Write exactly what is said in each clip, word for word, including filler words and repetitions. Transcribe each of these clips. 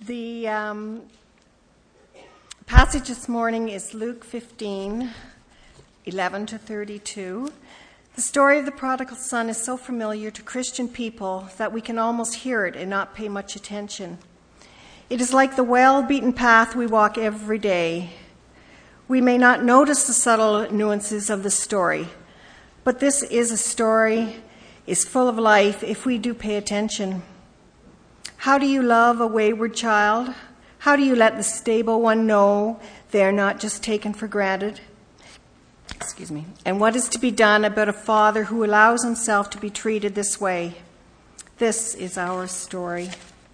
The um, passage this morning is Luke fifteen, eleven to thirty-two. The story of the prodigal son is so familiar to Christian people that we can almost hear it and not pay much attention. It is like the well-beaten path we walk every day. We may not notice the subtle nuances of the story, but this is a story, is full of life if we do pay attention. How do you love a wayward child? How do you let the stable one know they are not just taken for granted? Excuse me. And what is to be done about a father who allows himself to be treated this way? This is our story.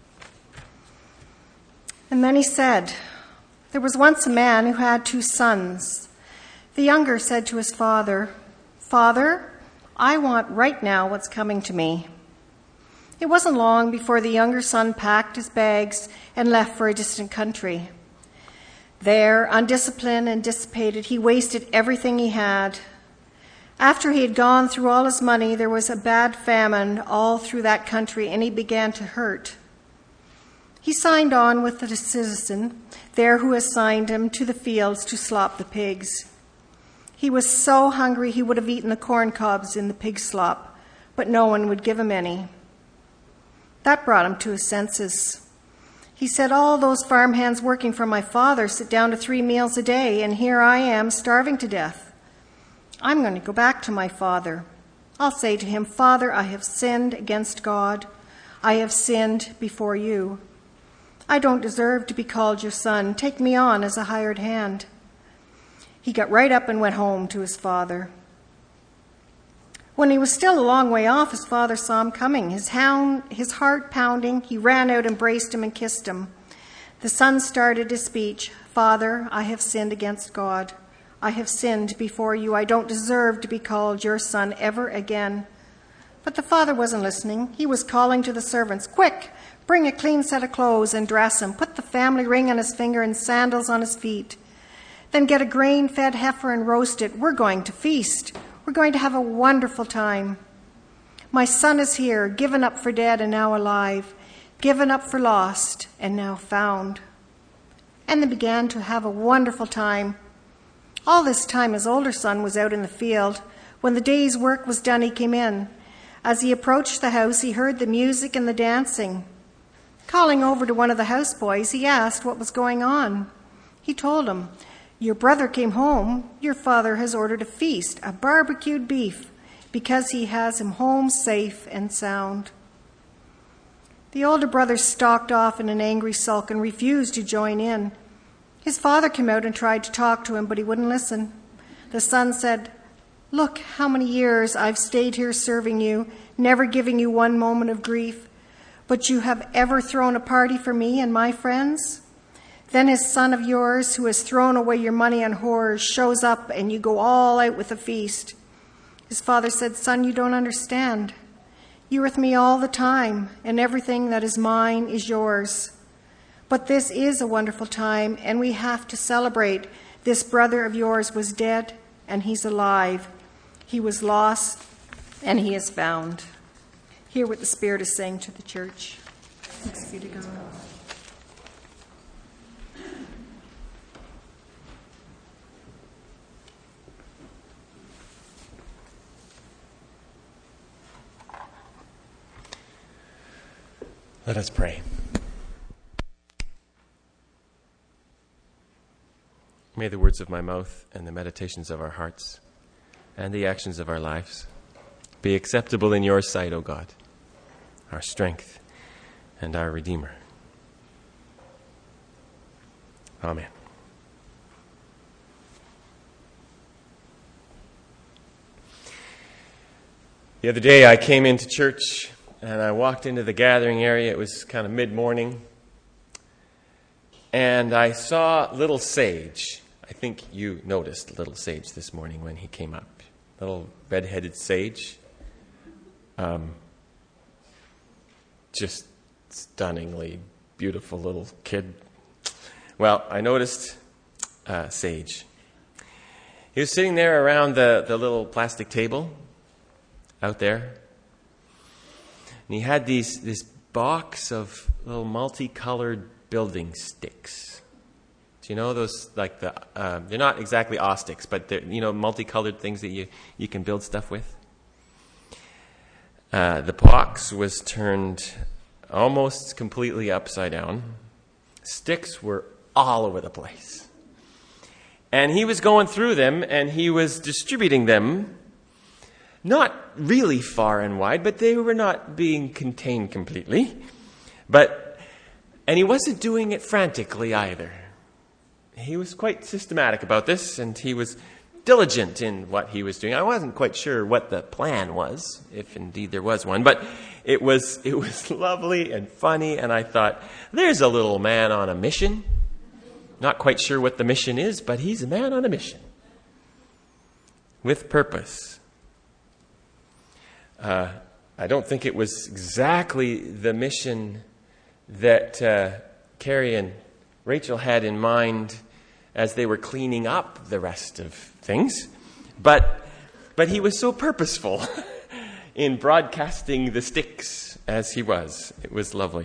And then he said, "There was once a man who had two sons. The younger said to his father, 'Father, I want right now what's coming to me.' It wasn't long before the younger son packed his bags and left for a distant country. There, undisciplined and dissipated, he wasted everything he had. After he had gone through all his money, there was a bad famine all through that country, and he began to hurt. He signed on with the citizen there who assigned him to the fields to slop the pigs. He was so hungry he would have eaten the corn cobs in the pig slop, but no one would give him any. That brought him to his senses. He said, 'All those farmhands working for my father sit down to three meals a day, and here I am starving to death. I'm going to go back to my father. I'll say to him, Father, I have sinned against God. I have sinned before you. I don't deserve to be called your son. Take me on as a hired hand.' He got right up and went home to his father. When he was still a long way off, his father saw him coming. His, hound, his heart pounding, he ran out, embraced him, and kissed him. The son started his speech, 'Father, I have sinned against God. I have sinned before you. I don't deserve to be called your son ever again.' But the father wasn't listening. He was calling to the servants, 'Quick, bring a clean set of clothes and dress him. Put the family ring on his finger and sandals on his feet. Then get a grain-fed heifer and roast it. We're going to feast. We're going to have a wonderful time. My son is here, given up for dead and now alive, given up for lost and now found.' And they began to have a wonderful time. All this time his older son was out in the field. When the day's work was done, he came in. As he approached the house, he heard the music and the dancing. Calling over to one of the houseboys, he asked what was going on. He told him, 'Your brother came home. Your father has ordered a feast, a barbecued beef, because he has him home safe and sound.' The older brother stalked off in an angry sulk and refused to join in. His father came out and tried to talk to him, but he wouldn't listen. The son said, 'Look how many years I've stayed here serving you, never giving you one moment of grief. But you have ever thrown a party for me and my friends?' Then his son of yours, who has thrown away your money on horrors, shows up and you go all out with a feast." His father said, "Son, you don't understand. You're with me all the time, and everything that is mine is yours. But this is a wonderful time, and we have to celebrate. This brother of yours was dead, and he's alive. He was lost, and he is found." Hear what the Spirit is saying to the church. Thanks be to God. Let us pray. May the words of my mouth and the meditations of our hearts and the actions of our lives be acceptable in your sight, O God, our strength and our Redeemer. Amen. The other day I came into church and I walked into the gathering area. It was kind of mid-morning. And I saw little Sage. I think you noticed little Sage this morning when he came up. Little red-headed Sage. Um, just stunningly beautiful little kid. Well, I noticed uh, Sage. He was sitting there around the, the little plastic table out there. And he had these this box of little multicolored building sticks. Do you know those, like the, uh, they're not exactly awe sticks, but they're, you know, multicolored things that you, you can build stuff with? Uh, the box was turned almost completely upside down. Sticks were all over the place. And he was going through them, and he was distributing them, not really far and wide, but they were not being contained completely. But, and he wasn't doing it frantically either. He was quite systematic about this, and he was diligent in what he was doing. I wasn't quite sure what the plan was, if indeed there was one, but it was it was lovely and funny, and I thought, there's a little man on a mission. Not quite sure what the mission is, but he's a man on a mission. With purpose. Uh, I don't think it was exactly the mission that uh, Carrie and Rachel had in mind as they were cleaning up the rest of things. But but he was so purposeful in broadcasting the sticks as he was. It was lovely.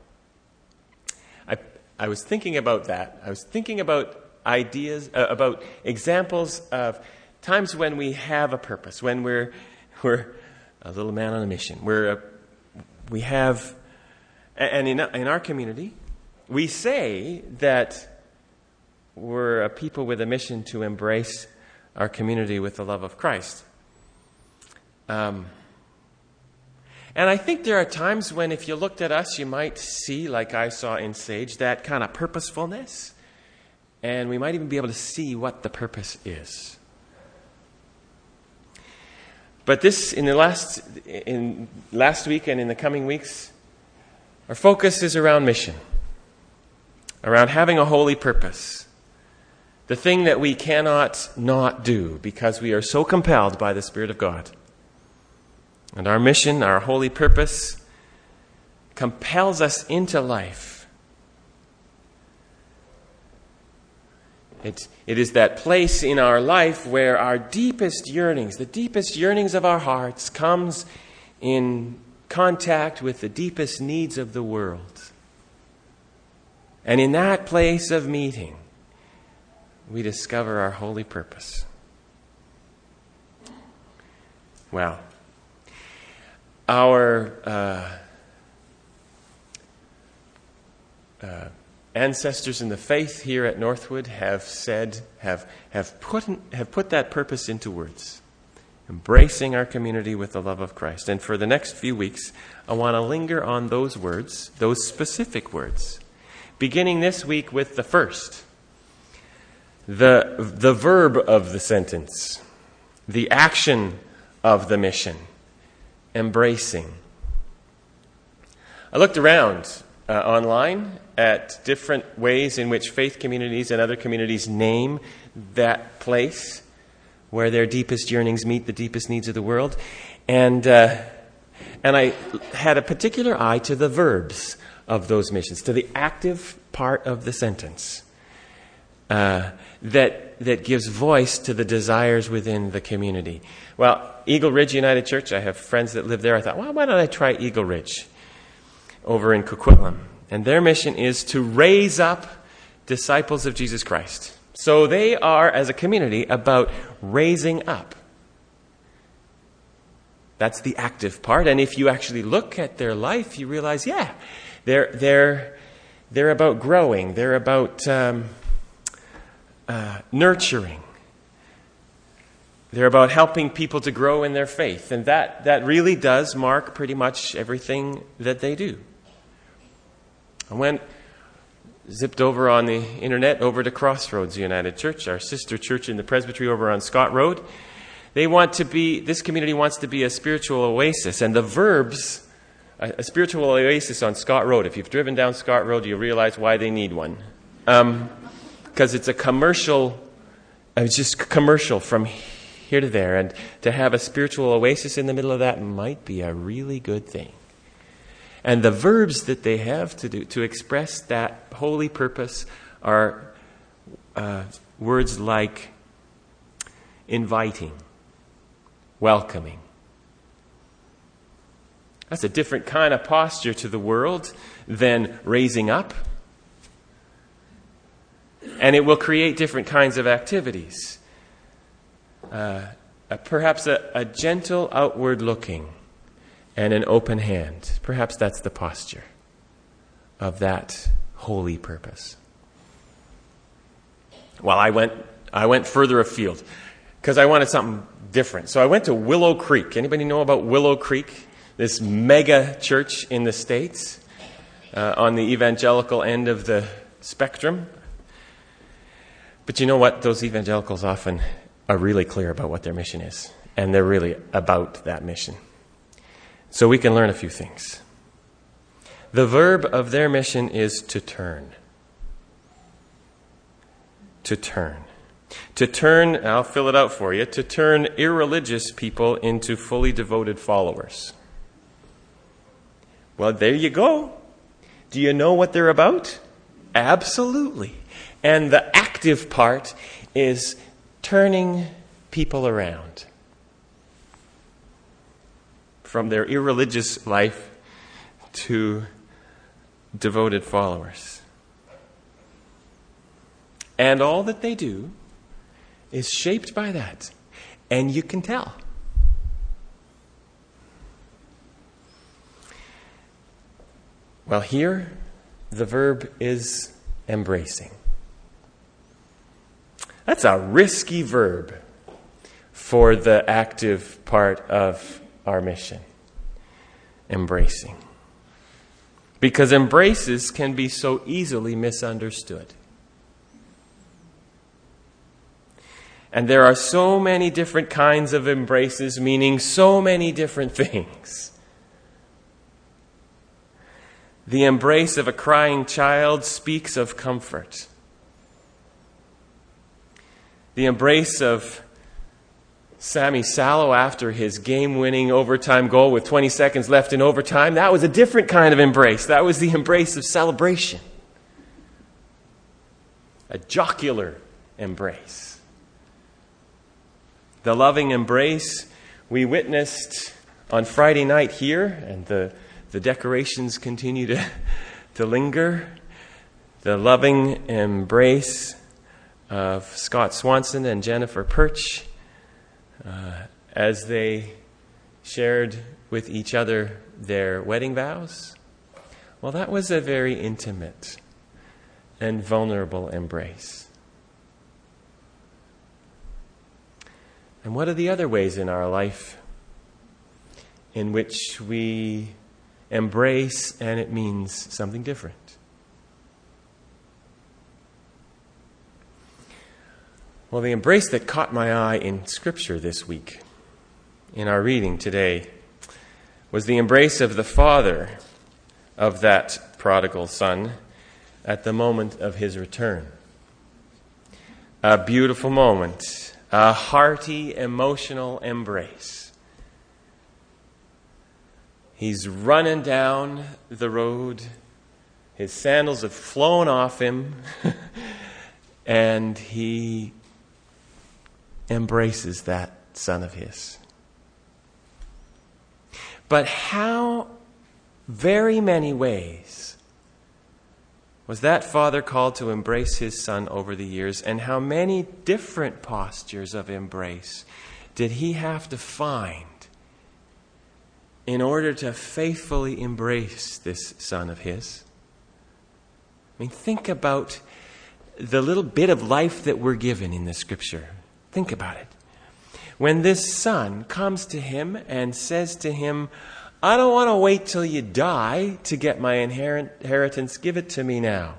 I I was thinking about that. I was thinking about ideas, uh, about examples of times when we have a purpose, when we're we're a little man on a mission. We're a, we have, and in in our community, we say that we're a people with a mission to embrace our community with the love of Christ. Um, and I think there are times when if you looked at us, you might see, like I saw in Sage, that kind of purposefulness. And we might even be able to see what the purpose is. But this, in the last, in last week and in the coming weeks, our focus is around mission. Around having a holy purpose. The thing that we cannot not do because we are so compelled by the Spirit of God. And our mission, our holy purpose, compels us into life. It, it is that place in our life where our deepest yearnings, the deepest yearnings of our hearts, comes in contact with the deepest needs of the world. And in that place of meeting, we discover our holy purpose. Well, our uh, uh, ancestors in the faith here at Northwood have said, have have put have put that purpose into words, embracing our community with the love of Christ. And for the next few weeks, I want to linger on those words, those specific words, beginning this week with the first. The, the verb of the sentence, the action of the mission, embracing. I looked around uh, online at different ways in which faith communities and other communities name that place where their deepest yearnings meet the deepest needs of the world. And, uh, and I had a particular eye to the verbs of those missions, to the active part of the sentence. Uh, that that gives voice to the desires within the community. Well, Eagle Ridge United Church, I have friends that live there. I thought, well, why don't I try Eagle Ridge over in Coquitlam? And their mission is to raise up disciples of Jesus Christ. So they are, as a community, about raising up. That's the active part. And if you actually look at their life, you realize, yeah, they're they're they're about growing. They're about Um, Uh, nurturing. They're about helping people to grow in their faith. And that, that really does mark pretty much everything that they do. I went, zipped over on the internet over to Crossroads United Church, our sister church in the presbytery over on Scott Road. They want to be, this community wants to be a spiritual oasis. And the verbs, a, a spiritual oasis on Scott Road. If you've driven down Scott Road, you realize why they need one. Um... Because it's a commercial, it's just commercial from here to there. And to have a spiritual oasis in the middle of that might be a really good thing. And the verbs that they have to do to express that holy purpose are uh, words like inviting, welcoming, That's a different kind of posture to the world than raising up. And it will create different kinds of activities. Uh, uh, perhaps a, a gentle outward looking and an open hand. Perhaps that's the posture of that holy purpose. Well, I went I went further afield because I wanted something different. So I went to Willow Creek. Anybody know about Willow Creek? This mega church in the States uh, on the evangelical end of the spectrum. But you know what? Those evangelicals often are really clear about what their mission is. And they're really about that mission. So we can learn a few things. The verb of their mission is to turn. To turn. To turn, I'll fill it out for you, to turn irreligious people into fully devoted followers. Well, there you go. Do you know what they're about? Absolutely. And the active part is turning people around from their irreligious life to devoted followers. And all that they do is shaped by that. And you can tell. Well, here, the verb is embracing. That's a risky verb for the active part of our mission. Embracing. Because embraces can be so easily misunderstood. And there are so many different kinds of embraces, meaning so many different things. The embrace of a crying child speaks of comfort. The embrace of Sammy Sallow after his game-winning overtime goal with twenty seconds left in overtime, that was a different kind of embrace. That was the embrace of celebration. A jocular embrace. The loving embrace we witnessed on Friday night here, and the, the decorations continue to, to linger. The loving embrace of Scott Swanson and Jennifer Perch uh, as they shared with each other their wedding vows. Well, that was a very intimate and vulnerable embrace. And what are the other ways in our life in which we embrace and it means something different? Well, the embrace that caught my eye in Scripture this week, in our reading today, was the embrace of the father of that prodigal son at the moment of his return. A beautiful moment. A hearty, emotional embrace. He's running down the road. His sandals have flown off him. And he embraces that son of his. But how very many ways was that father called to embrace his son over the years, and how many different postures of embrace did he have to find in order to faithfully embrace this son of his? I mean, think about the little bit of life that we're given in the Scripture. Think about it. When this son comes to him and says to him, I don't want to wait till you die to get my inheritance. Give it to me now.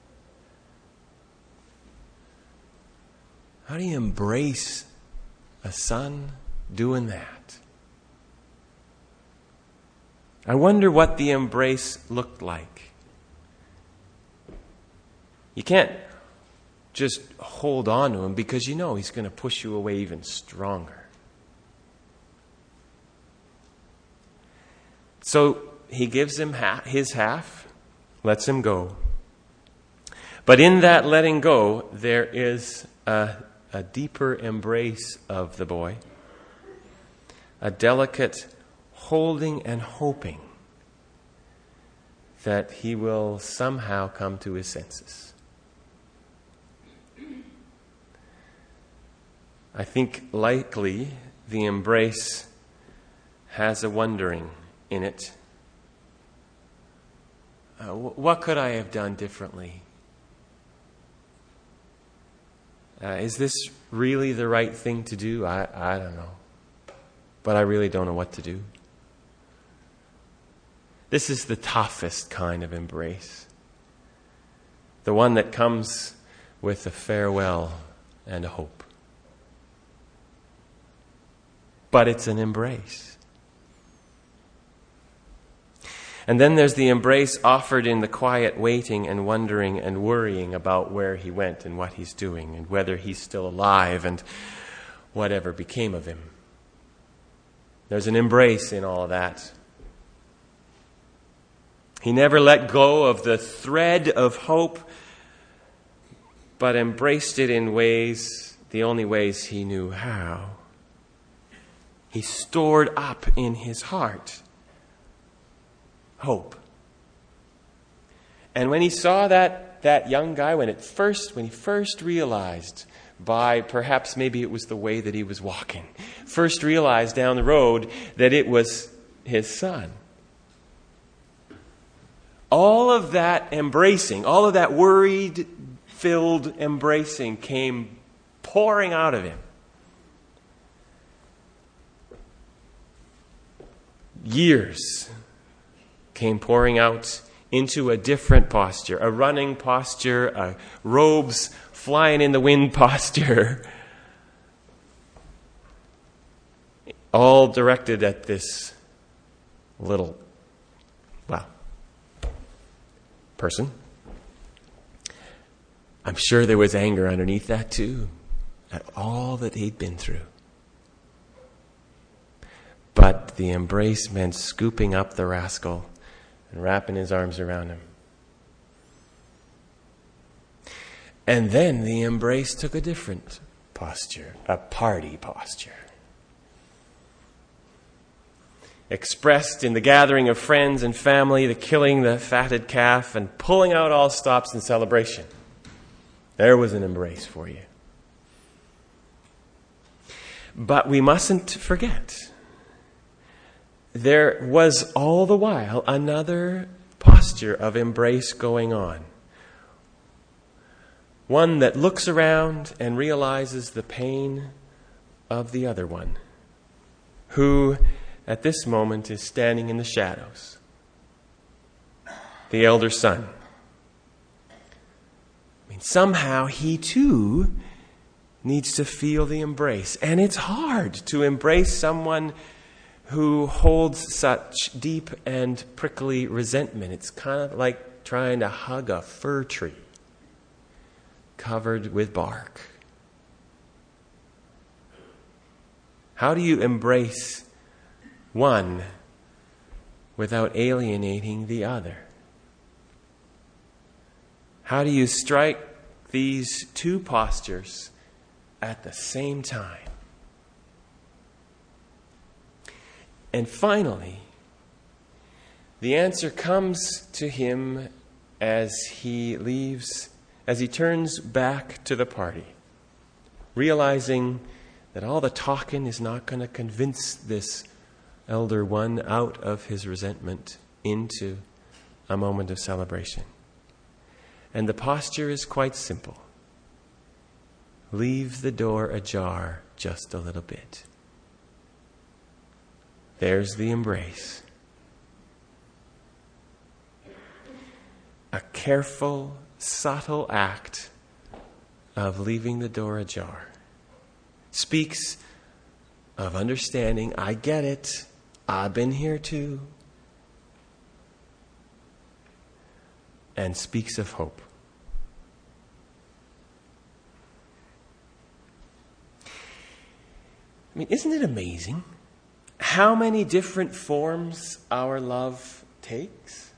How do you embrace a son doing that? I wonder what the embrace looked like. You can't just hold on to him because you know he's going to push you away even stronger. So he gives him his half, lets him go. But in that letting go, there is a, a deeper embrace of the boy, a delicate holding and hoping that he will somehow come to his senses. I think likely the embrace has a wondering in it. Uh, what could I have done differently? Uh, is this really the right thing to do? I, I don't know. But I really don't know what to do. This is the toughest kind of embrace. The one that comes with a farewell and a hope. But it's an embrace. And then there's the embrace offered in the quiet waiting and wondering and worrying about where he went and what he's doing and whether he's still alive and whatever became of him. There's an embrace in all of that. He never let go of the thread of hope, but embraced it in ways, the only ways he knew how. He stored up in his heart hope. And when he saw that that young guy, when it first when he first realized, by perhaps maybe it was the way that he was walking, first realized down the road that it was his son. All of that embracing, all of that worried filled embracing came pouring out of him. Years came pouring out into a different posture, a running posture, a robes flying in the wind posture, all directed at this little, well, person. I'm sure there was anger underneath that too, at all that he'd been through. But the embrace meant scooping up the rascal and wrapping his arms around him. And then the embrace took a different posture, a party posture. Expressed in the gathering of friends and family, the killing the fatted calf, and pulling out all stops in celebration. There was an embrace for you. But we mustn't forget, there was all the while another posture of embrace going on. One that looks around and realizes the pain of the other one, who at this moment is standing in the shadows. The elder son. I mean, somehow he too needs to feel the embrace. And it's hard to embrace someone who holds such deep and prickly resentment. It's kind of like trying to hug a fir tree covered with bark. How do you embrace one without alienating the other? How do you strike these two postures at the same time? And finally, the answer comes to him as he leaves, as he turns back to the party, realizing that all the talking is not going to convince this elder one out of his resentment into a moment of celebration. And the posture is quite simple. Leave the door ajar just a little bit. There's the embrace. A careful, subtle act of leaving the door ajar speaks of understanding. I get it. I've been here too. And speaks of hope. I mean, isn't it amazing how many different forms our love takes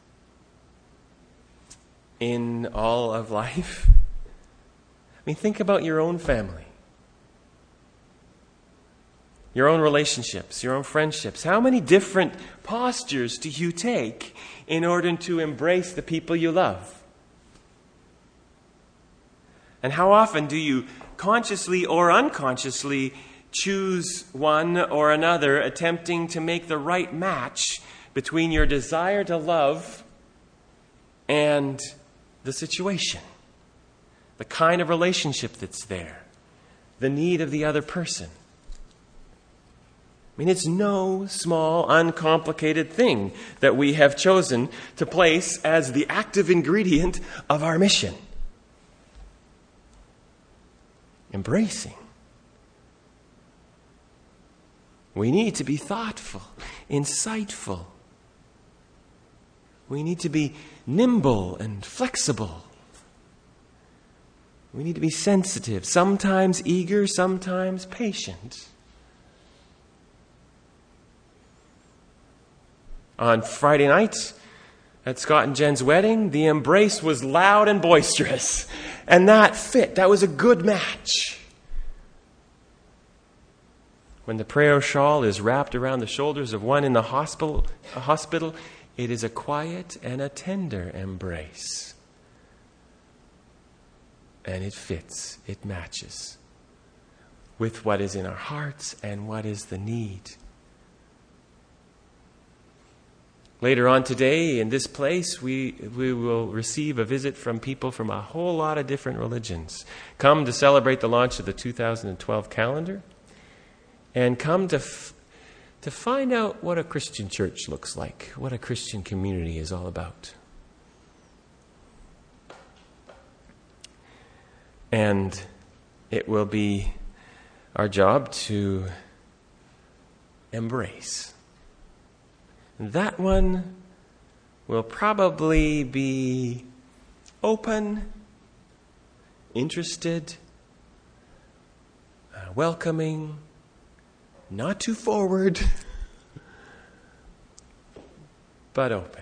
in all of life? I mean, think about your own family. your own relationships, your own friendships? How many different postures do you take in order to embrace the people you love? And how often do you consciously or unconsciously choose one or another, attempting to make the right match between your desire to love and the situation, the kind of relationship that's there, the need of the other person? I mean, it's no small, uncomplicated thing that we have chosen to place as the active ingredient of our mission. Embracing. We need to be thoughtful, insightful. We need to be nimble and flexible. We need to be sensitive, sometimes eager, sometimes patient. On Friday night, at Scott and Jen's wedding, the embrace was loud and boisterous. And that fit. That was a good match. When the prayer shawl is wrapped around the shoulders of one in the hospital, a hospital, it is a quiet and a tender embrace. And it fits, it matches with what is in our hearts and what is the need. Later on today, in this place, we, we will receive a visit from people from a whole lot of different religions. Come to celebrate the launch of the two thousand twelve calendar, and come to, f- to find out what a Christian church looks like, what a Christian community is all about. And it will be our job to embrace. That one will probably be open, interested, uh, welcoming, not too forward, but open.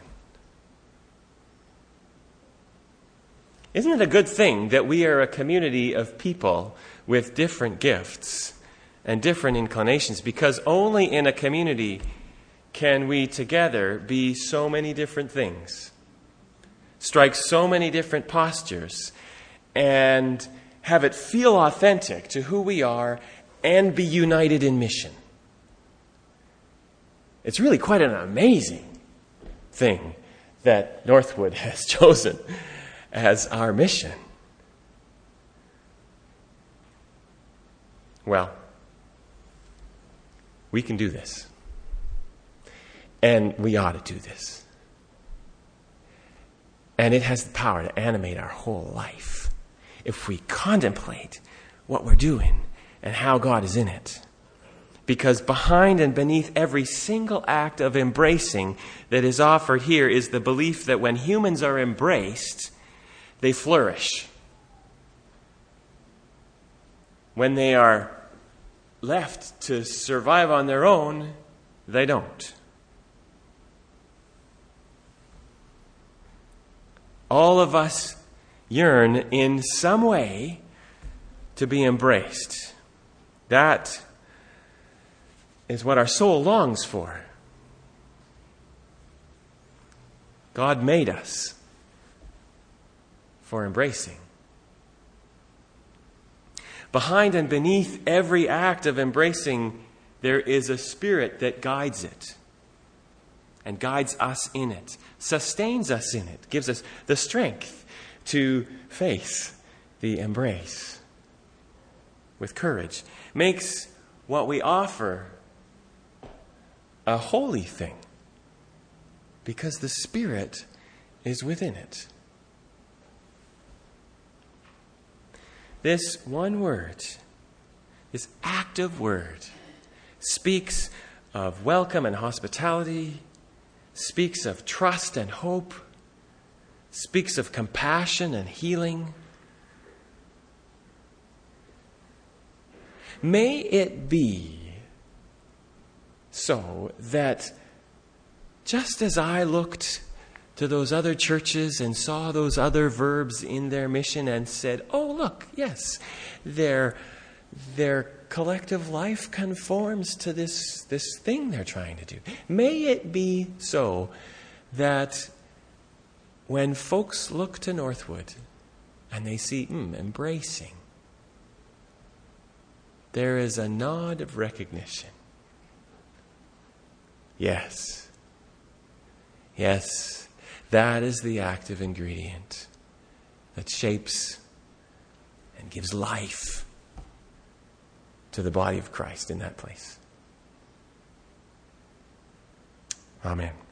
Isn't it a good thing that we are a community of people with different gifts and different inclinations? Because only in a community can we together be so many different things, strike so many different postures, and have it feel authentic to who we are and be united in mission. It's really quite an amazing thing that Northwood has chosen as our mission. Well, we can do this. And we ought to do this. And it has the power to animate our whole life if we contemplate what we're doing and how God is in it. Because behind and beneath every single act of embracing that is offered here is the belief that when humans are embraced, they flourish. When they are left to survive on their own, they don't. All of us yearn in some way to be embraced. That is what our soul longs for. God made us for embracing. Behind and beneath every act of embracing, there is a spirit that guides it and guides us in it, sustains us in it, gives us the strength to face the embrace with courage, makes what we offer a holy thing because the Spirit is within it. This one word, this active word, speaks of welcome and hospitality, speaks of trust and hope, speaks of compassion and healing. May it be so that just as I looked to those other churches and saw those other verbs in their mission and said, oh, look, yes, they're, they're collective life conforms to this, this thing they're trying to do. May it be so that when folks look to Northwood and they see, mm, embracing, there is a nod of recognition. Yes. Yes, that is the active ingredient that shapes and gives life to the body of Christ in that place. Amen.